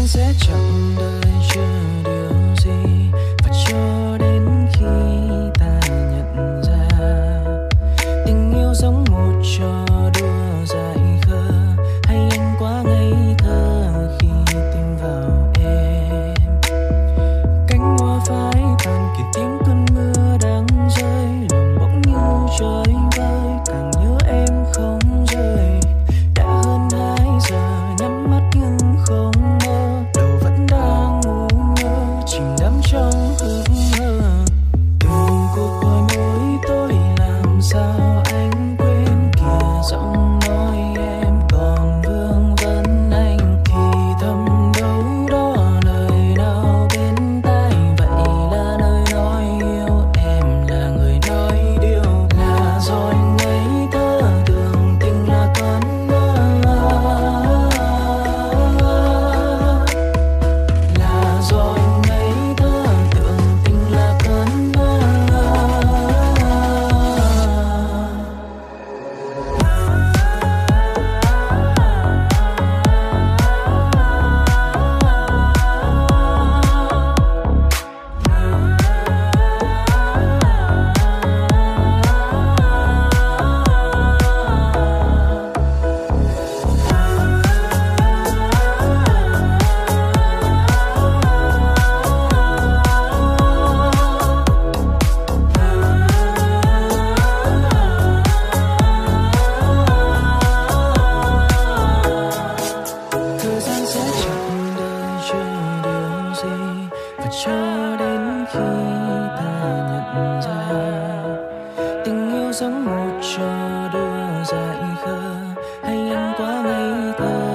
sẽ chẳng đợi chờ điều gì, và cho đến khi ta nhận ra tình yêu giống một trò đùa dại khờ, hay anh quá ngây thơ khi tin vào em. Cánh hoa phai tàn kịp tiếng cơn mưa đang rơi, lòng bỗng như chơi vơi, càng nhớ em không rời. Đã hơn 2 giờ nhắm mắt nhưng không mơ, đầu vẫn đang ngu ngơ chìm đắm trong ước mơ. Từng cuộc gọi mỗi tối làm sao anh quên kìa, giọng nói em còn vương vấn anh thì thầm đâu đó lời nào bên tai. Vậy là nơi nói yêu em là người nói điều, là do anh ngây thơ tưởng tình là cơn mơ, là do anh ngây thơ tưởng tình là cơn mơ. Thời gian sẽ chẳng đợi chờ điều gì, và cho đến khi ta nhận ra tình yêu giống một trò đùa dại khờ, hay anh quá ngây thơ